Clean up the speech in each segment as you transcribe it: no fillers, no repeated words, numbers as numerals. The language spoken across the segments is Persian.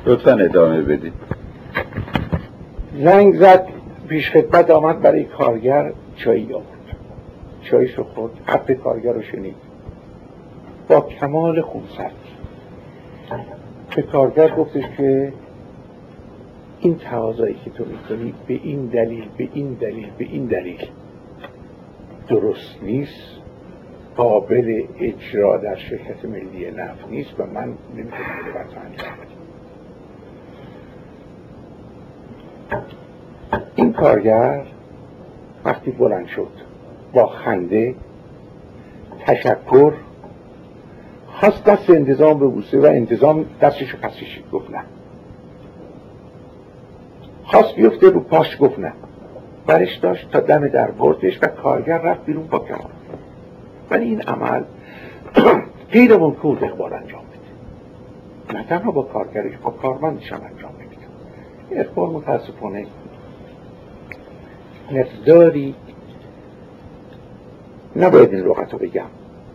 لطفاً ادامه بدید. زنگ زد، پیش خدمت آمد برای کارگر چایی آورد. چاییشو خورد، حرف کارگر رو شنید با کمال خونسردی. به کارگر گفتش که این تقاضایی که تو میکنی به این دلیل درست نیست، قابل اجرا در شرکت ملی نفت نیست و من نمیتونم اینو برات انجام بدم. این کارگر وقتی بلند شد با خنده تشکر خواست دست انتظام ببوسه و انتظام دستشو پس کشید، گفت نه. خواست بیفته رو پاش، گفت نه. برش داشت تا دم در بردش و کارگر رفت بیرون با کمال. ولی این عمل غیر ممکن بود اقبال انجام بده، نه تنها با کارگرش، با کارمندش هم انجام بده. اقبال متاسفانه مقداری، نباید این لغت رو بگم،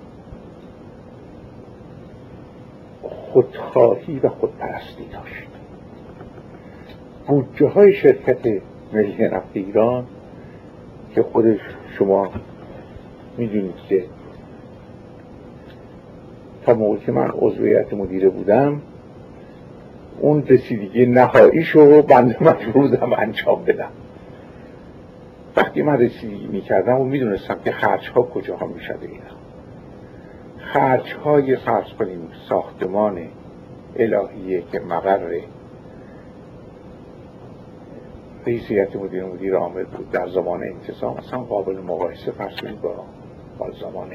خودخواهی و خودپرستی داشت. بودجه های شرکت ملی نفت ایران که خودش شما میدونید که تا موقعی که من عضویت مدیره بودم اون رسیدگی نهاییشو بنده مجبور بودم انجام بدم. وقتی من رسیدگی میکردم و میدونستم که خرجها کجاها میشده، اینا خرجهای فرض کنیم ساختمان الهیه که مقر رئیس هیئت مدیر عامل بود در زمان انتظام، اصلا قابل مقایسه فرض کنیم با زمان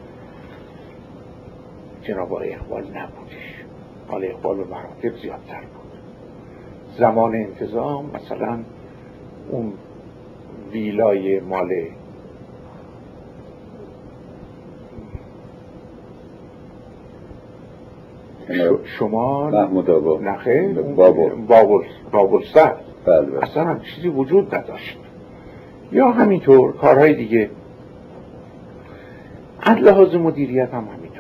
جناب آقای اقبال نبودش. آقای اقبال به مراتب زیادتر بود. زمان انتظام مثلا اون ویلای مال شمال محمود آقا نخه بابل سر اصلا هم چیزی وجود نداشت. یا همینطور کارهای دیگه از لحاظ مدیریت هم همینطور.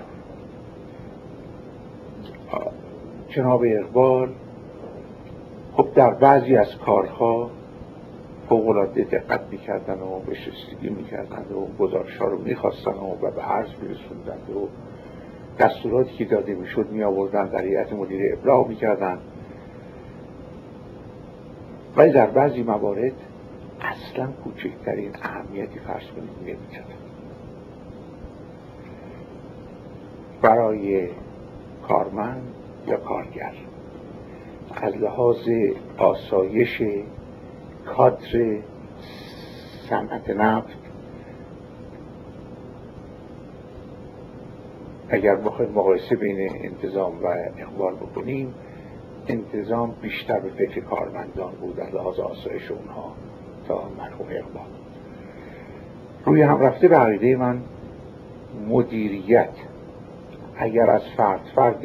جناب اقبال خب در بعضی از کارها فوق‌العاده دقت میکردن و به‌شستگی میکردن و گزارش‌ها رو میخواستن و به عرض میرسوندن و دستوراتی که داده میشد میآوردن در هیئت مدیره ابلاغ میکردن. ولی در بعضی موارد اصلا کوچکترین اهمیتی فرض کنید نمی‌دادن. برای کارمند یا کارگر از لحاظ آسایش کادر صنعت نفت اگر بخوایم مقایسه بین انتظام و اقبال بکنیم، انتظام بیشتر به فکر کارمندان بود از لحاظ آسایش اونها تا مرحوم اقبال. روی هم رفته به عقیده من مدیریت اگر از فرد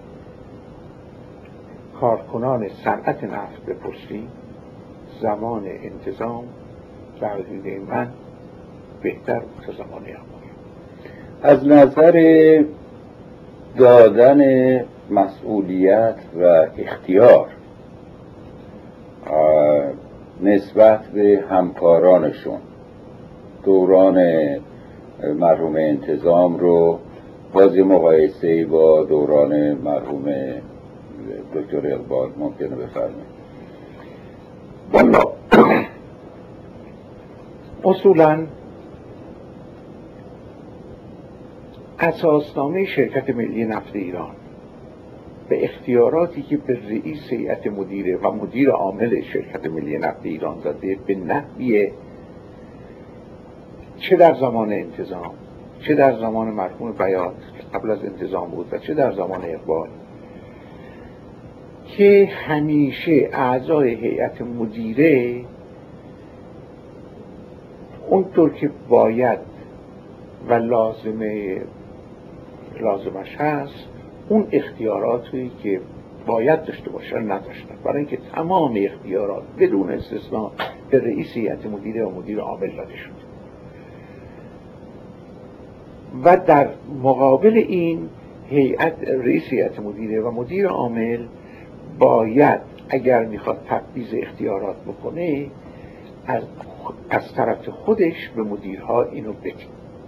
کارکنان صنعت نفت بپرسیم، زمان انتظام به عقیده من بهتر بود تا زمان اقبال. از نظر دادن مسئولیت و اختیار نسبت به همکارانشون دوران مرحوم انتظام رو باز مقایسه با دوران مرحوم دکتر اقبال ممکنه بفرمایید؟ والا اصولا اساسنامه شرکت ملی نفت ایران به اختیاراتی که به رئیس هیئت مدیره و مدیر عامل شرکت ملی نفت ایران داده به نحوی چه در زمان انتظام چه در زمان مرحوم بیات قبل از انتظام بود و چه در زمان اقبال، که همیشه اعضای هیئت مدیره اونطور که باید و لازمش هست اون اختیاراتی که باید داشته باشن نداشتن، برای اینکه تمام اختیارات بدون استثناء به رئیس هیئت مدیره و مدیر عامل داده شد. و در مقابل این رئیس هیئت مدیره و مدیر عامل باید اگر میخواد تبعیض اختیارات بکنه از طرف خودش به مدیرها اینو بگه.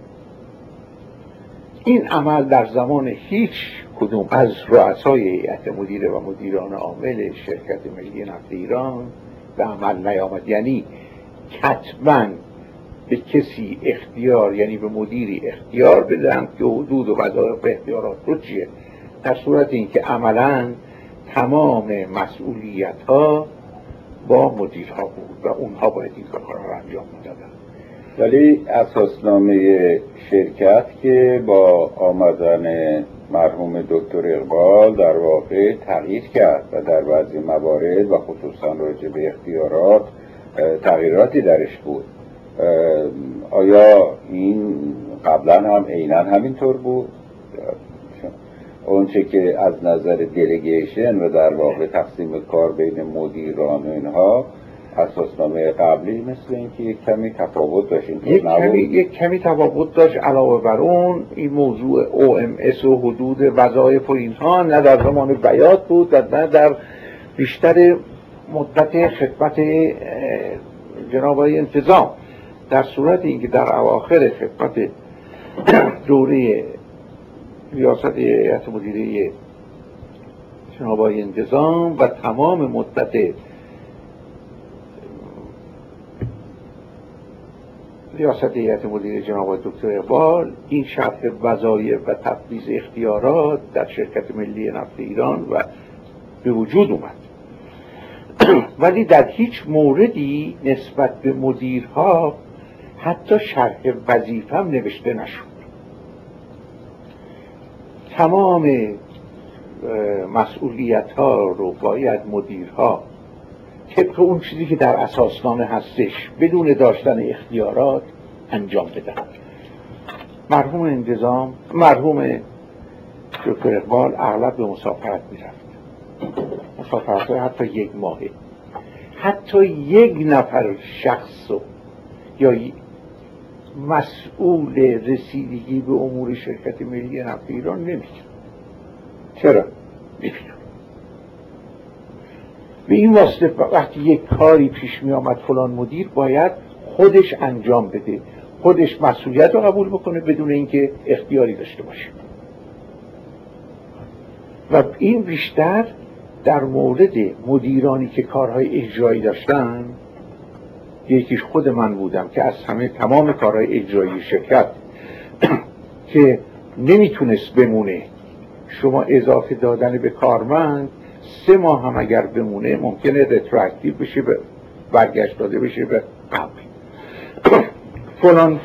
این عمل در زمان هیچ کدوم از رؤسای هیئت مدیره و مدیران عامل شرکت ملی نفت ایران به عمل نیامد. یعنی کتباً به کسی اختیار، یعنی به مدیری اختیار بدن که حدود و وظایف اختیارات رو چیه، در صورت اینکه عملاً تمام مسئولیت ها با مدیرها بود و اونها باید این کارها رو انجام میدادن. ولی اساسنامه شرکت که با آمدن مرحوم دکتر اقبال در واقع تغییر کرد و در بعضی موارد و خصوصا راجع به اختیارات تغییراتی درش بود. آیا این قبلا هم عیناً همینطور بود؟ اونچه که از نظر دلیگیشن و در واقع تقسیم کار بین مدیران و اینها اساسنامه قبلی مثل اینکه یک کمی تفاوت داشت. یک کمی تفاوت داشت. علاوه بر اون این موضوع OMS و حدود وظایف و اینها نه در زمان بیات بود و نه در بیشتر مدت خدمت جناب آقای انتظام، در صورت اینکه در اواخر خدمت دوره ریاست هیئت مدیره جناب آقای انتظام و تمام مدت ریاست هیئت مدیره جناب آقای دکتر اقبال این شرط وظایف و تبعیض اختیارات در شرکت ملی نفت ایران و به وجود اومد. ولی در هیچ موردی نسبت به مدیرها حتی شرح وظیفه هم نوشته نشد. تمام مسئولیت ها رو باید مدیرها طبق اون چیزی که در اساسنامه هستش بدون داشتن اختیارات انجام بدن. مرحوم دکتر اقبال اغلب به مسافرت میرفت، مسافرت حتی 1 ماهه، حتی 1 نفر شخص یا مسئول رسیدگی به امور شرکت ملی نفت ایران نمی‌کرد. چرا؟ نمی‌کرد. به این واسطه وقتی یک کاری پیش می آمد فلان مدیر باید خودش انجام بده، خودش مسئولیت رو قبول بکنه بدون اینکه اختیاری داشته باشه. و این بیشتر در مورد مدیرانی که کارهای اجرایی داشتن، یکیش خود من بودم که از تمام کارهای اجرایی شرکت که نمیتونست بمونه، شما اضافه دادن به کارمند 3 ماه هم اگر بمونه ممکنه رتروکتیو بشه، به برگشت داده بشه به قبل. فلان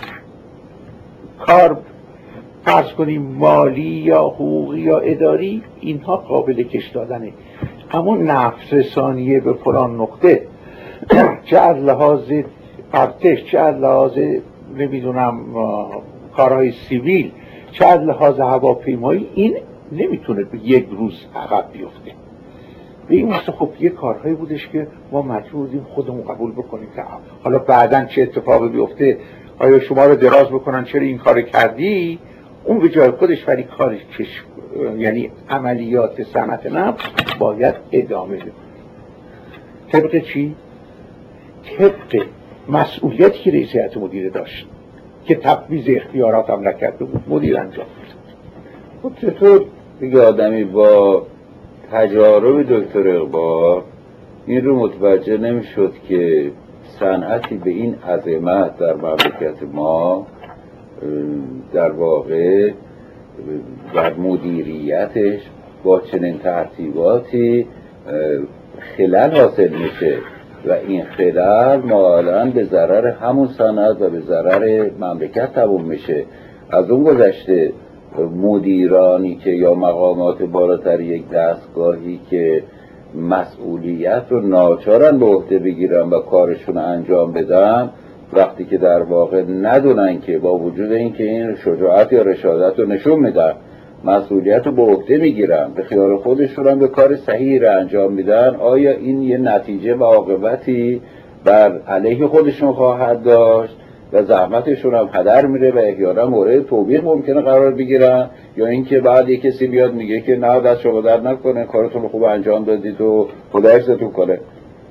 کار فرض کنیم مالی یا حقوقی یا اداری، اینها قابل کش دادنه، اما نفس رسانیه به فلان نقطه چه از لحاظ ارتش، چه از لحاظ نمیدونم کارهای سیویل، چه از لحاظ هواپیمایی، این نمیتونه به 1 روز عقب بیفته. به این واسه خب یه کارهایی بودش که ما مجبور بودیم خودمون قبول بکنیم که حالا بعداً چه اتفاقی بیفته، آیا شما رو دراز بکنن چرا این کار کردی، اون به جای خودش ولی کارش یعنی عملیات صنعت نفت باید ادامه بده. طبق چی؟ طبق مسئولیتی که رئیس هیئت مدیره داشت که تبعیض اختیارات هم نکرده بود، مدیر انجام می‌داد. خب چطور دیگه آدمی با تجارب دکتر اقبال این رو متوجه نمی‌شد که صنعتی به این عظمت در مملکت ما در واقع در مدیریتش با چنین ترتیباتی خلل حاصل میشه و این خلل معالاً به ضرر همون صنعت و به ضرر مملکت تموم میشه. از اون گذشته مدیرانی که یا مقامات بالاتر یک دستگاهی که مسئولیت رو ناچارن به عهده بگیرن و کارشون رو انجام بدن، وقتی که در واقع ندونن که با وجود اینکه این شجاعت یا رشادت رو نشون میدن، مسئولیت رو به عهده میگیرن، به خیال خودشون هم به کار صحیح رو انجام میدن، آیا این یه نتیجه و عاقبتی بر علیه خودشون خواهد داشت و زحمتشون هم هدر میره و احیانا مورد توبیخ ممکنه قرار بگیرن، یا اینکه بعد یک کسی بیاد میگه که نه دست شما در نکنه، کارتون خوب انجام دادید و خدا حفظتون کنه.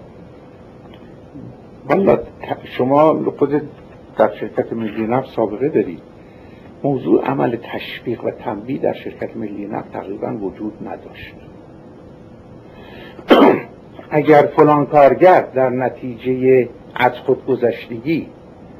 والا شما خود در شرکت ملی نفت سابقه دارید، موضوع عمل تشویق و تنبیه در شرکت ملی نفت تقریبا وجود نداشت. اگر فلان کارگر در نتیجه از خودگذشتگی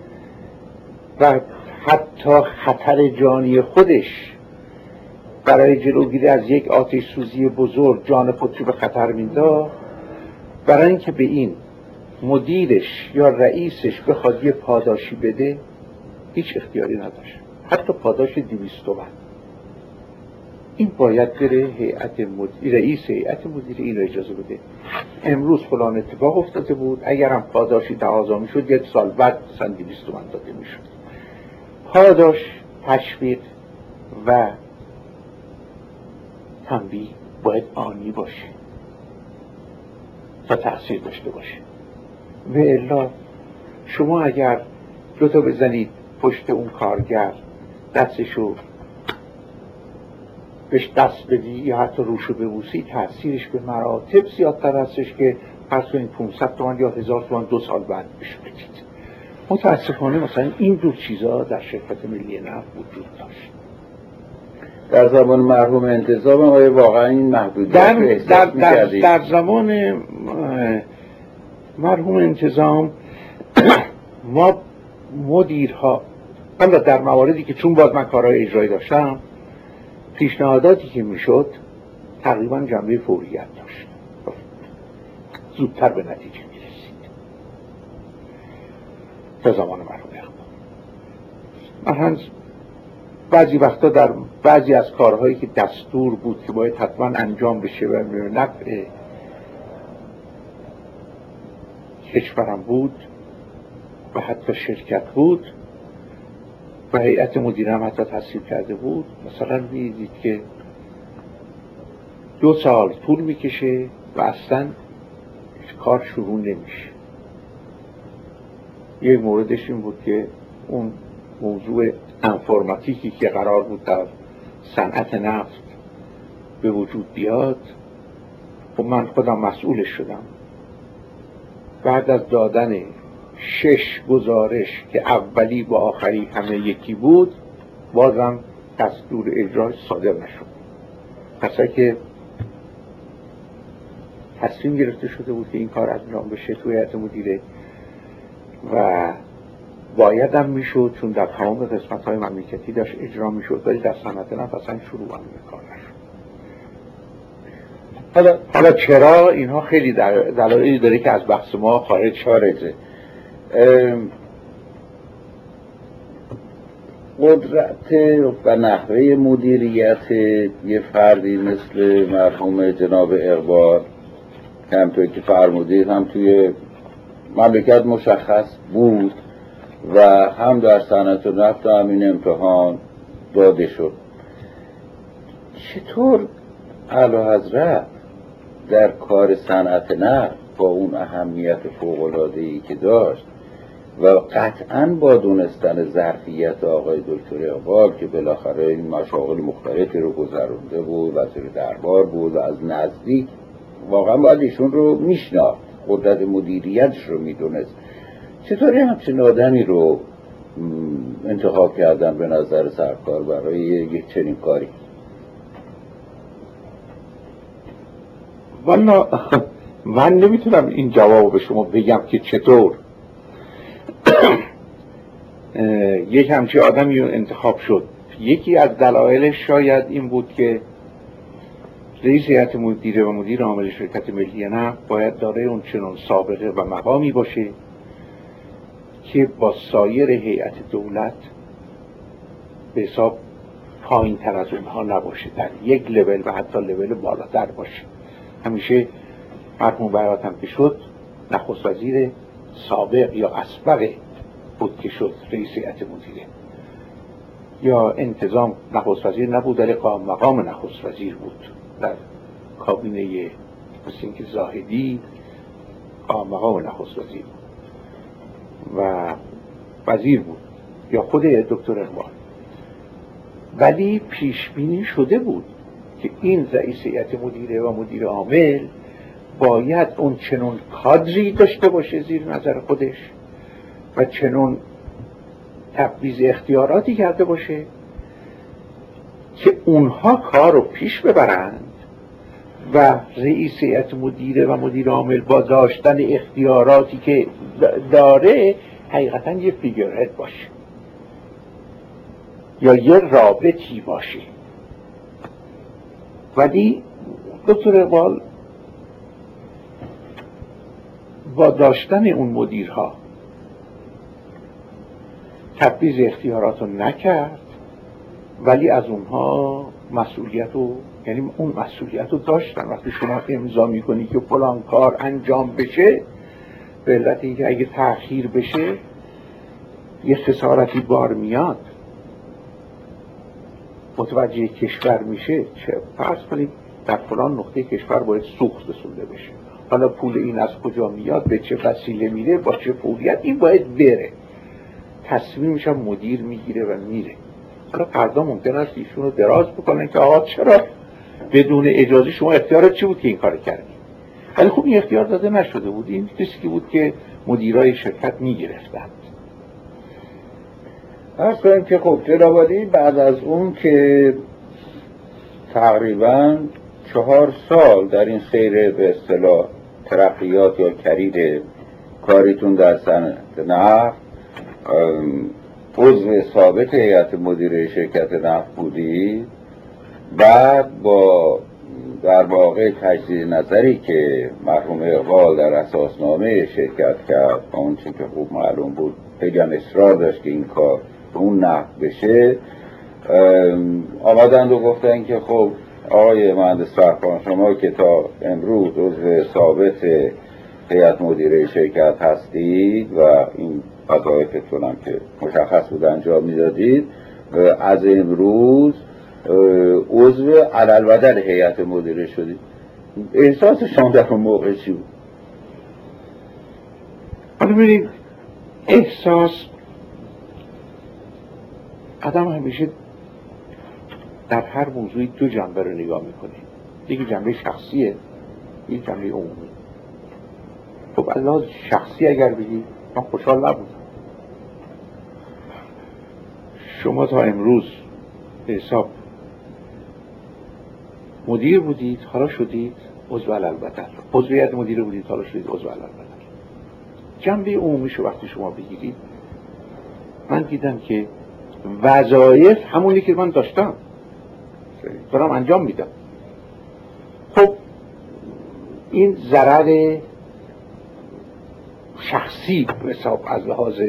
و حتی خطر جانی خودش برای جلوگیری از یک آتش سوزی بزرگ جان خودشو به خطر مینداخت، برای اینکه به این مدیرش یا رئیسش بخواد یه پاداشی بده هیچ اختیاری نداشت، حتی پاداش 200 تومن. این باید بره رئیس هیئت مدیره این رو اجازه بده. امروز فلان اتفاق افتاده بود، اگرم پاداشی تقاضا میشد 1 سال بعد مثلا 200 تومن داده میشد. پاداش، تشویق و تنبیه باید آنی باشه و تأثیر داشته باشه. و الا شما اگر 2 تا بزنید پشت اون کارگر، دستشو بهش دست بدی یا حتی روشو ببوسی، تأثیرش به مراتب زیادتر هستش که پس این 500 تومن یا 1000 تومن 2 سال بعد بهش بدید. متاسفانه مثلا این دو چیزا در شرکت ملی نفت وجود داشت. در زمان مرحوم انتظام آیا واقعا این محدودیت رو احساس می‌کردید؟ در زمان مرحوم انتظام ما مدیرها، اما در مواردی که چون باز من کارهای اجرایی داشتم، پیشنهاداتی که میشد تقریبا جنبه فوریت داشت، زودتر به نتیجه میرسید تا زمان مرحوم اقبال. من بعضی وقتا در بعضی از کارهایی که دستور بود که باید حتما انجام بشه و به نفع کشورم بود و حتی شرکت بود و هیئت مدیره هم حتی تصویب کرده بود، مثلا میدید که 2 سال طول میکشه و اصلا کار شروع نمیشه. یک موردش این بود که اون موضوع انفرماتیکی که قرار بود در صنعت نفت به وجود بیاد و من خودم مسئولش شدم. بعد از دادن 6 گزارش که اولی با آخری همه یکی بود، بازم دستور اجراش صادر نشد. پس که تصمیم گرفته شده بود که این کار انجام بشه توی هیئت مدیره و باید هم میشد، چون در تمام قسمت‌های مملکتی داشت اجرا میشد، ولی در صنعت نفت اصلا شروع هم کار نشد. حالا چرا؟ اینها خیلی دلایلی داره که از بحث ما خارجه. قدرت و نحوه مدیریت یه فردی مثل مرحوم جناب اقبال که همطور که فرمودید هم توی مملکت مشخص بود و هم در صنعت نفت هم این امتحان داده شد. چطور اعلیحضرت در کار صنعت نفت با اون اهمیت فوق‌العاده‌ای که داشت و قطعاً با دونستن ظرفیت آقای دکتر اقبال که بالاخره این مشاغل مختلفی رو گذرونده بود، وزیر دربار بود و از نزدیک واقعا باید ایشون رو میشناخت، قدرت مدیریتش رو میدونست، چطوری همچین آدمی رو انتخاب کردن به نظر سرکار برای یک چنین کاری؟ والا من نمیتونم این جواب به شما بگم که چطور یک همچین آدمی انتخاب شد. یکی از دلایلش شاید این بود که رئیس هیئت مدیره و مدیر عامل شرکت ملی نفت باید دارای اون چنان سابقه و مقامی باشه که با سایر هیئت دولت به حساب پایین تر از اونها نباشه، در یک لول و حتی لول بالاتر باشه. همیشه مرحوم براتم که شد نخست وزیر سابق یا اسبق بود که شد رئیس هیئت مدیره، یا انتظام نخست وزیر نبود ولی مقام نخست وزیر بود در کابینه مثل اینکه زاهدی مقام نخست وزیر بود و وزیر بود یا خود دکتر اقبال، ولی پیش بینی شده بود که این رئیس هیئت مدیره و مدیر عامل باید اون چنون کادری داشته باشه زیر نظر خودش و چنون تبعیض اختیاراتی کرده باشه که اونها کار رو پیش ببرند و رئیس هیئت مدیره و مدیر عامل با داشتن اختیاراتی که داره حقیقتا یه فیگرهد باشه یا یه رابطی باشه. ولی دکتر اقبال با داشتن اون مدیرها تبعیض اختیارات رو نکرد، ولی از اونها مسئولیت رو، یعنی اون مسئولیت رو داشتن. وقتی شما امضا میکنی که فلان کار انجام بشه، به علت اینکه اگه تأخیر بشه یه خسارتی بار میاد، متوجه کشور میشه، چه فرض کنید در فلان نقطه کشور باید سوخت رسونده بشه، حالا پول این از کجا میاد، به چه وسیله میره، با چه فوریت این باید بره، تصمیمش هم مدیر میگیره و میره. حالا فردا ممکن است ایشون رو دراز بکنن که آقا چرا بدون اجازه شما اختیارات چی بود که این کار کردی؟ ولی خب این اختیار داده نشده بود، این ریسکی بود که مدیرای شرکت میگرفتند. عرض کنیم که خب جنابعالی بعد از اون که تقریبا 4 سال در این سیر به اصطلاح ترقیات یا کریر کاریتون در صنعت نفت عضو ثابت هیئت مدیره شرکت نفت بودی، بعد با در واقع تجدید نظری که مرحوم اقبال در اساسنامه شرکت کرد، اون چی که خوب معلوم بود، خیلی هم اصرار داشت که این کار اون نحو بشه، آمدند و گفتن که خب آقای مهندس فرخان، شما که تا امروز عضو ثابت هیئت مدیره شرکت هستید و این وظایفتون هم که مشخص بود انجام میدادید، از امروز عضو علالبدل هیئت مدیره شدید. احساس شما در اون موقع چی بود؟ حالا ببینید، احساس آدم همیشه در هر موضوعی 2 جنبه رو نگاه میکنه، یکی جنبه شخصیه، یکی جنبه عمومی. خب از لحاظ شخصی اگر بگید من خوشحال نبودم. شما تا امروز به حساب مدیر بودید، حالا شدید عضو علالبدل، عضو هیئت مدیره بودید، حالا شدید عضو علالبدل. جنبه عمومیشو وقتی شما بگیرید، من دیدم که وظایف همونی که من داشتم دارم انجام میدم. خب این ضرر شخصی به حساب از لحاظ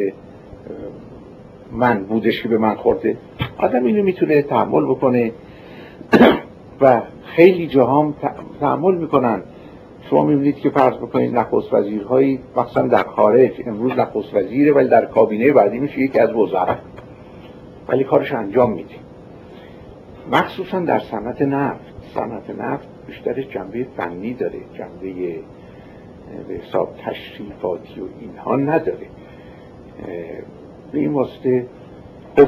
من بودش که به من خورده. آدم اینو میتونه تحمل بکنه و خیلی جاها تحمل میکنن. شما میبینید که فرض بکنید نخست وزیرهایی مثلا در خارج امروز نخست وزیره ولی در کابینه بعدی میشه یکی از وزرا، ولی کارش انجام میده. مخصوصا در صنعت نفت، صنعت نفت بیشتر جنبه فنی داره، جنبه به حساب تشریفاتی و اینها نداره. به این واسطه خب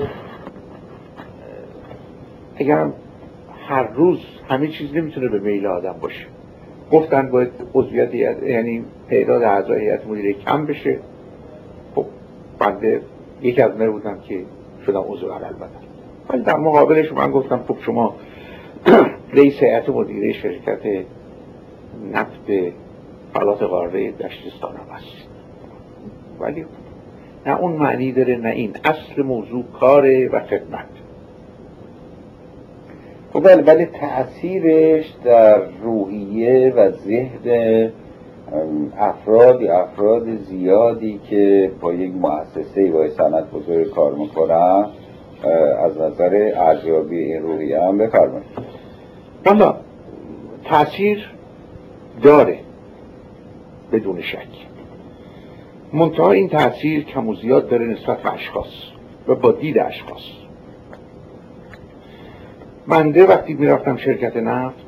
اگر هر روز همه چیز نمیتونه به میل آدم باشه. گفتن باید عضویت یعنی تعداد اعضای هیئت مدیره کم بشه. خب بنده یکی از اونها بودم که شدم عضو علالبدل، ولی در مقابلش من گفتم خب شما رئیس هیئت مدیره شرکت نفت فلات قاره دشتستان هم هست، ولی نه اون معنی داره نه این. اصل موضوع کاره و خدمت. خب ولی تأثیرش در روحیه و ذهن افراد زیادی که با یک مؤسسه با صنعت بزرگ کار میکنن از نظر ارزیابی این روحیه هم بفرمایید. والا تأثیر داره بدون شک، منتها این تأثیر کم و زیاد داره نسبت به اشخاص و با دید اشخاص. بنده وقتی میرفتم شرکت نفت،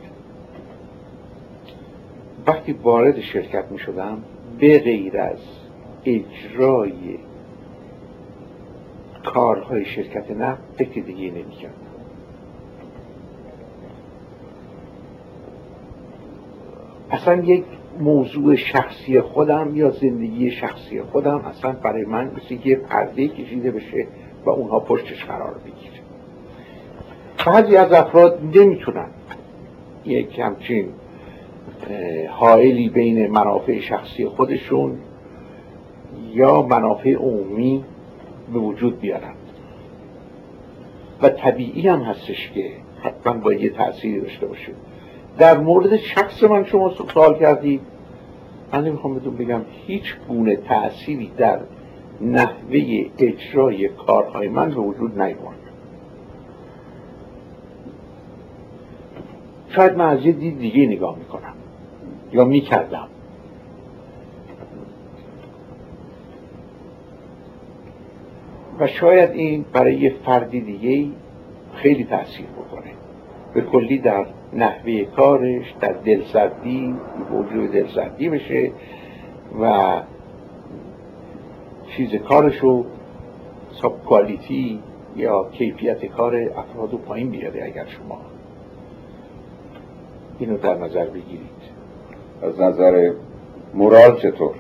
وقتی وارد شرکت میشدم، به غیر از اجرای کارهای شرکت نفت فکر دیگه نمی‌کردم. اصلا یک موضوع شخصی خودم یا زندگی شخصی خودم اصلا برای من مثل یه پرده کشیده بشه و اونها پشتش قرار بگیره. بعضی از افراد نمیتونن یک همچین حائلی بین منافع شخصی خودشون یا منافع عمومی به وجود بیارن و طبیعی هم هستش که حتما باید یه تأثیری داشته باشه. در مورد شخص من شما سوال کردید، من نمیخوام بهتون بگم هیچ گونه تأثیری در نحوه اجرای کارهای من به وجود نیامد. شاید من از یه دید دیگه نگاه میکنم یا میکردم. و شاید این برای یه فردی دیگه خیلی تأثیر بکنه، به کلی در نحوه کارش، در دلسردی، وجود دلسردی بشه و چیز کارشو ساب کوالیتی یا کیفیت کار افرادو پایین بیاره. اگر شما اینو در نظر بگیرید. از نظر مورال چطور؟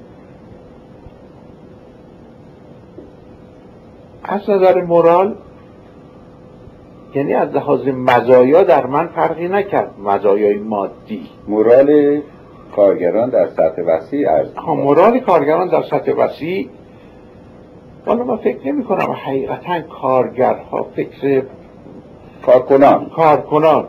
از نظر مورال یعنی از لحاظ مزایا در من فرقی نکرد. مزایای مادی، مورال کارگران در سطح وسیع مورال کارگران در سطح وسیع، والا من فکر نمی کنم حقیقتا کارگرها فکر کارکنان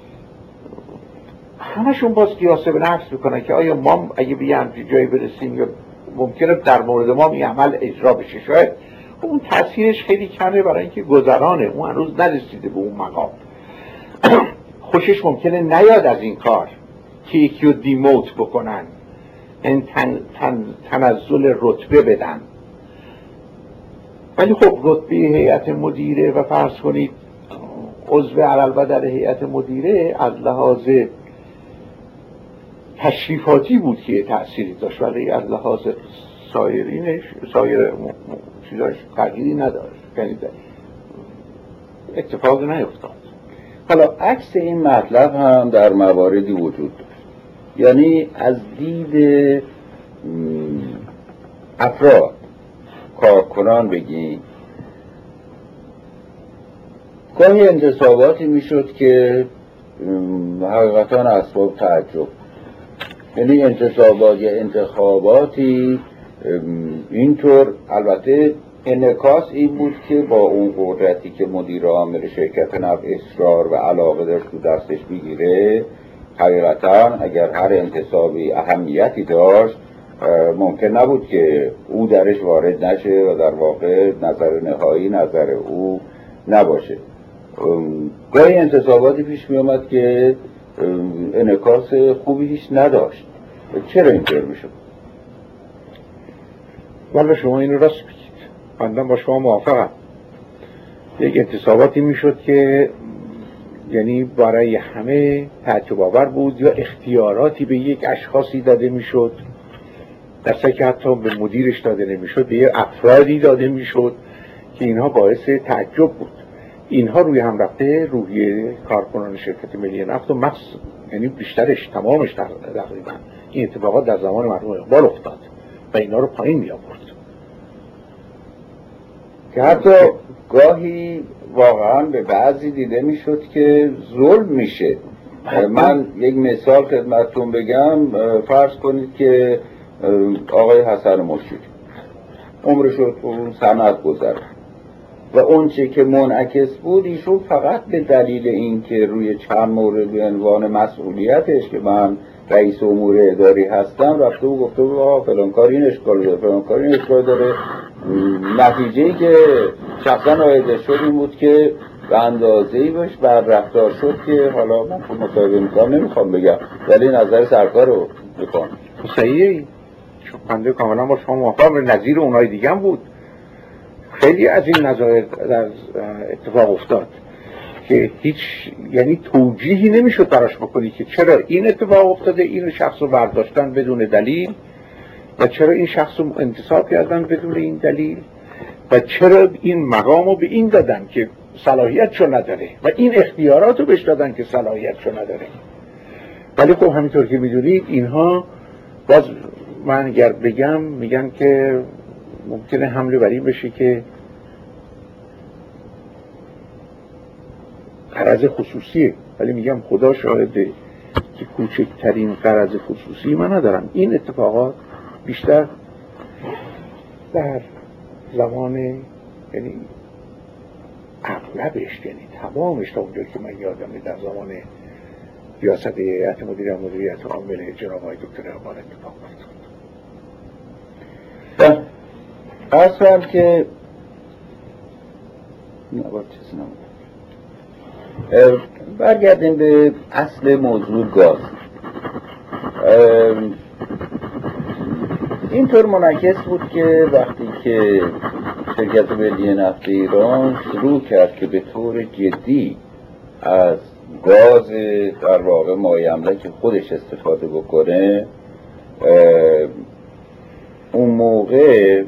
همشون باز قیاس به نفس میکنن که آیا ما اگه به همچین جایی برسیم یا ممکنه در مورد ما این عمل اجرا بشه. شاید اون تأثیرش خیلی کمه برای اینکه گذرانه، اون هنوز نرسیده به اون مقام. خوشش ممکنه نیاد از این کار که یکی رو دیموت بکنن، این تنزل رتبه بدن. ولی خب رتبه هیئت مدیره و فرض کنید عضو علالبدر هیئت مدیره از لحاظ تشریفاتی بود که تأثیری داشت، ولی از لحاظ سایر چیزاش تغییری نداشت، یعنی اتفاق نیفتاد. حالا عکس این مطلب هم در مواردی وجود داشت، یعنی از دید افراد کارکنان بگیم گاهی انتصاباتی میشد که حقیقتا اسباب تعجب، یعنی انتصابات یا انتخاباتی اینطور. البته انعکاس این بود که با اون قدرتی که مدیر عامل شرکت نفت اصرار و علاقه داشت تو دستش بگیره، حقیقتا اگر هر انتصابی اهمیتی داشت ممکن نبود که او درش وارد نشه و در واقع نظر نهایی نظر او نباشه. گاهی انتصاباتی پیش می آمد که انعکاس خوبی هیچ نداشت. چرا اینطور میشد؟ والا شما اینو راست بگید، بنده با شما موافقم. یک انتصاباتی میشد که یعنی برای همه تعجب آور بود، یا اختیاراتی به یک اشخاصی داده میشد درسته که حتی به مدیرش داده نمیشد، به یک افرادی داده میشد که اینها باعث تعجب بود. اینها روی هم رفته روحیه کارکنان شرکت ملی نفت و یعنی بیشترش تمامش تقریبا این اتفاقات در زمان مرحوم اقبال افتاد و اینا رو پایین می آورد که حتی گاهی واقعا به بعضی دیده میشد که ظلم میشه. من یک مثال خدمتتون بگم. فرض کنید که آقای حسن مشیری عمرش رو اون صنعت گذرد و اون چه که منعکس بود ایشون فقط به دلیل اینکه روی چند مورد به عنوان مسئولیتش که من رئیس امور اداری هستم رفته و گفته بود فلان کار این اشکال داره، فلان کار این اشکال داره. نتیجه‌ای که شخصا آیده شد این بود که به اندازه‌ای بهش بر رفتار شد که حالا من خود مصاحبه میکنم نمیخوام بگم، ولی نظر سرکار رو میکنم. صحیحه، چون بنده کاملا با شما موافقم. نظیر اونای دیگه هم بود، خیلی از این نظایر در اتفاق افتاد که هیچ یعنی توجیهی نمیشد براش بکنی که چرا این اتفاق افتاده، این شخص رو برداشتن بدون دلیل و چرا این شخص رو انتصاب کردن بدون این دلیل و چرا این مقام رو به این دادن که صلاحیتشو نداره و این اختیارات رو بهش دادن که صلاحیتشو نداره. ولی خب همینطور که میدونید اینها باز من اگر بگم میگن که ممکنه حمله بر این بشه که غرض خصوصیه، ولی میگم خدا شاهده که کوچکترین غرض خصوصی من ندارم. این اتفاقات بیشتر در زمان، یعنی اغلبش، یعنی تمامش تا اونجا که من یادمه در زمان ریاست هیئت مدیریت عامل جناب آقای دکتر اقبال اتفاق افتاد. اصلا که برگردیم به اصل موضوع گاز. اینطور منعکس بود که وقتی که شرکت ملی نفت ایران شروع کرد که به طور جدی از گاز در واقع مایع املاک خودش استفاده بکنه، اون موقع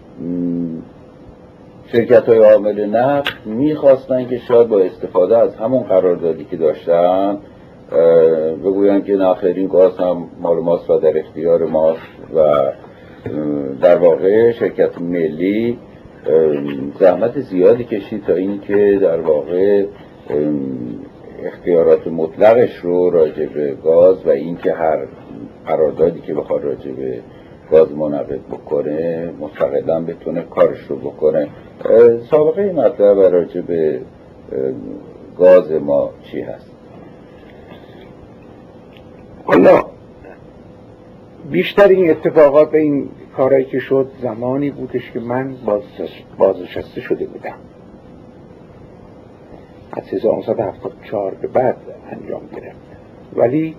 شرکت‌های عامل نفت می‌خواستن که شاید با استفاده از همون قراردادی که داشتن بگوین که نه این گاز هم مال ماست و در اختیار ماست و در واقع شرکت ملی زحمت زیادی کشید تا این که در واقع اختیارات مطلقش رو راجع به گاز و این که هر قراردادی که بخواد راجع به گاز منعقد بکنه مستقلاً بتونه کارش رو بکنه. سابقه این مطلب راجع به گاز ما چی هست؟ حالا بیشتر این اتفاقات و این کارهایی که شد زمانی بودش که من بازنشسته شده بودم. از 1974 به بعد انجام گرفت. ولی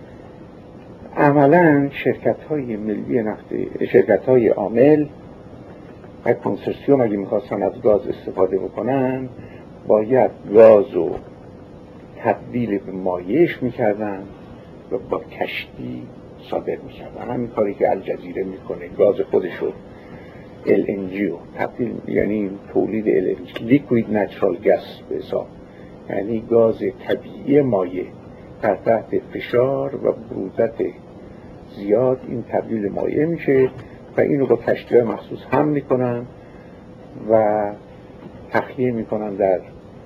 عملاً شرکت‌های ملی نفت، شرکت‌های عامل و کنسرسیوم اگه می‌خواستن از گاز استفاده بکنن باید گاز رو تبدیل به مایعش می‌کردن و با کشتی صادر می‌کردن. همین کاری که الجزیره می‌کنه، گاز خودش رو LNG رو تبدیل، یعنی تولید LNG لیکوید نچرال گاز به حساب، یعنی گاز طبیعی مایع در تحت فشار و برودت زیاد این تبدیل مایع میشه و اینو با کشتی‌های مخصوص حمل میکنن و تخلیه میکنن در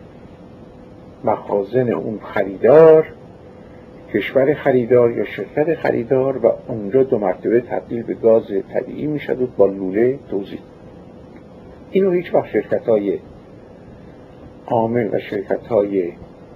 مخازن اون خریدار، کشور خریدار یا شرکت خریدار، و اونجا 2 مرتبه تبدیل به گاز طبیعی میشد و با لوله توزیع. اینو هیچ وقت شرکت‌های عامل و شرکت‌های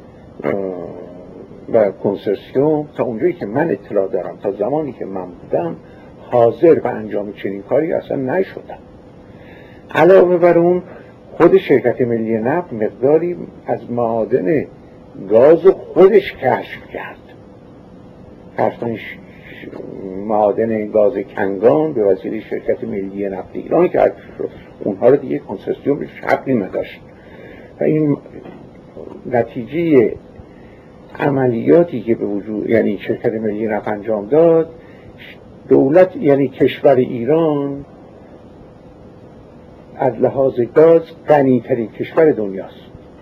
و کنسرسیوم تا اونجایی که من اطلاع دارم، تا زمانی که من بودم، حاضر به انجام چنین کاری اصلا نشدم. علاوه بر اون خود شرکت ملی نفت مقداری از معادن گاز خودش کشف کرد. اصلا معادن گاز کنگان به وسیله شرکت ملی نفت ایران کرد، اونها رو دیگه کنسرسیوم بهش حقی نداشت و این نتیجه عملیاتی که به وجود، یعنی شرکت ملی نفت انجام داد، دولت یعنی کشور ایران از لحاظ گاز غنی‌ترین کشور دنیاست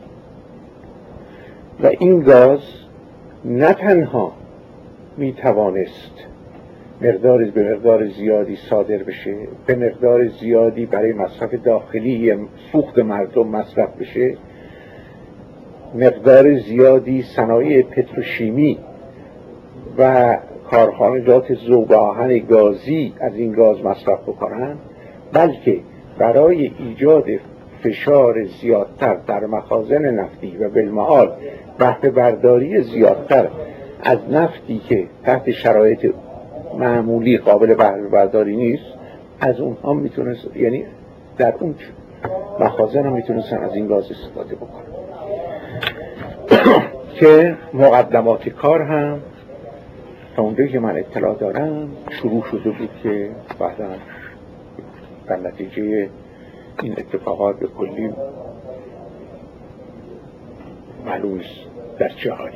و این گاز نه تنها می توانست به مقدار زیادی صادر بشه، به مقدار زیادی برای مصرف داخلی سوخت مردم مصرف بشه، مقدار زیادی صنایع پتروشیمی و کارخانجات ذوب آهن گازی از این گاز مصرف بکنن، بلکه برای ایجاد فشار زیادتر در مخازن نفتی و بالمعال بهره برداری زیادتر از نفتی که تحت شرایط معمولی قابل بهره برداری نیست، از اونها میتونست، یعنی در اون مخازن هم میتونستن از این گاز استفاده بکنن که مقدمات کار هم تا اونجایی که من اطلاع دارم شروع شده بود که بعدا در نتیجه این اتفاقات به کلی معلوم است در چه حالی.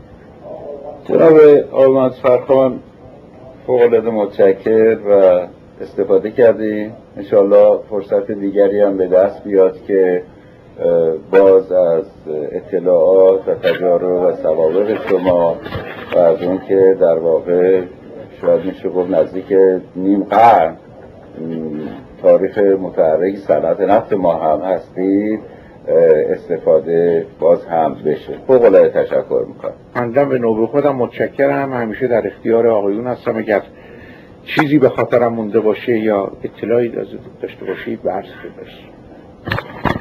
جناب آقای مهندس فرخان فوق‌العاده متشکر و استفاده کردیم. انشالله فرصت دیگری هم به دست بیاد که باز از اطلاعات و تجارب و سوابق شما و از اون که در واقع شاید میشه گفت نزدیک نیم قرن تاریخ متحرک صنعت نفت ما هم هستید استفاده باز هم بشه. فوق‌العاده تشکر میکنم. منم به نوبه خودم متشکرم. همیشه در اختیار آقایون هستم. اگر چیزی به خاطرم مونده باشه یا اطلاعی داشته باشید به عرض خدمتتون.